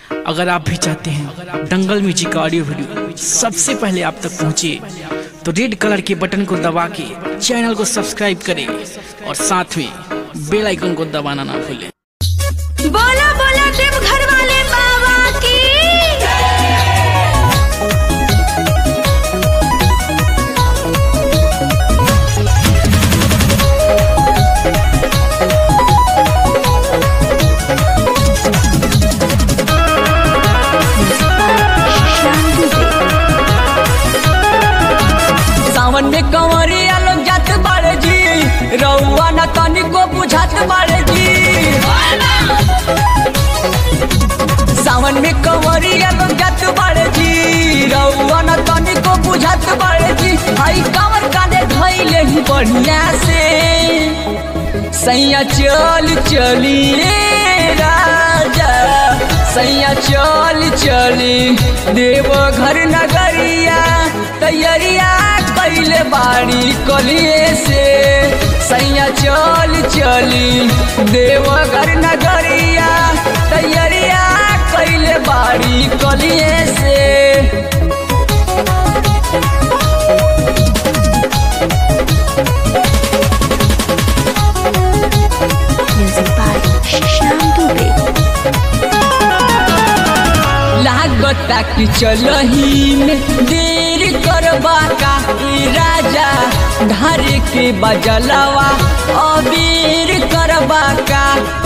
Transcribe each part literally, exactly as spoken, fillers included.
अगर आप भी चाहते हैं दंगल म्यूजिक का ऑडियो वीडियो सबसे पहले आप तक पहुंचे तो रेड कलर के बटन को दबा के चैनल को सब्सक्राइब करें और साथ में बेल आइकन को दबाना ना भूलें। बोला बोला देवघर वाले बाबा की सावन में कंवरिया लोग जात बाड़े जी, रउआ न तनिको बुझात बाड़े जी। सावन में कंवरिया लोग जात बाड़े जी, रउआ न तनिको बुझात बाड़े जी। हई कंवर कांधे धइले ही बढ़िया से सैया चल चलिए राजा, सैया चल चली देवघर नगरिया। तैयारिया कैले बाड़ी कलिए से सैया चल चली देवघर नगरिया। तैयारिया कैले बाड़ी कलिए से लागता कि चलही में देर करबा का राजा, धारे के बजलवा अबीर करबा का।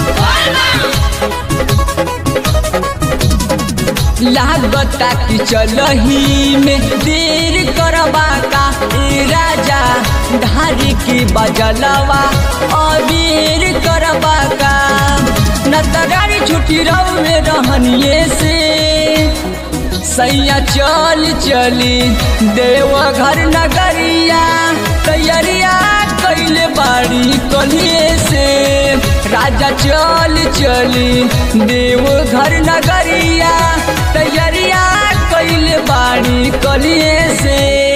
लागता कि चलही में देर करबा का राजा, धारे के बजलवा अबीर करबा का। न तगारी छुट्टी रहुए रहनिए से सैया चल चली देवघर नगरिया। तैयारिया कैले बाड़ी कलिए से राजा चल चली देवघर नगरिया। तैयारिया कैले बाड़ी कलिए से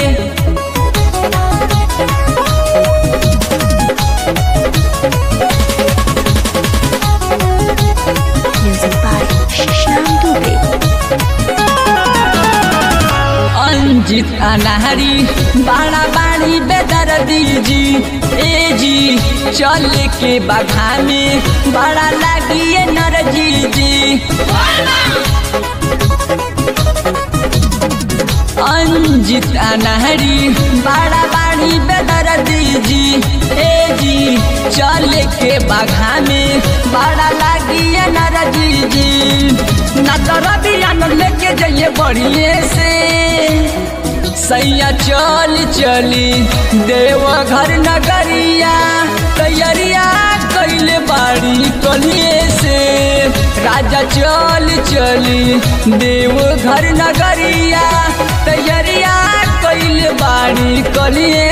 अंजित अनारी बाड़ा बाड़ी बेदर दीजी ए जी, चल के बघा में बड़ा लागिए नरजी जी। अंजित अनारी बाड़ा बाड़ी बेदर दीजी ए जी, चल के बघा में बड़ा लागिए नरजी जी। न दरदिया न लेके जाइए बढ़िए से सैया चल चली देवघर नगरिया। तैयारिया कैले बाड़ी कलिए से राजा चल चली देवघर नगरिया। तैयारिया कैले बाड़ी कलिए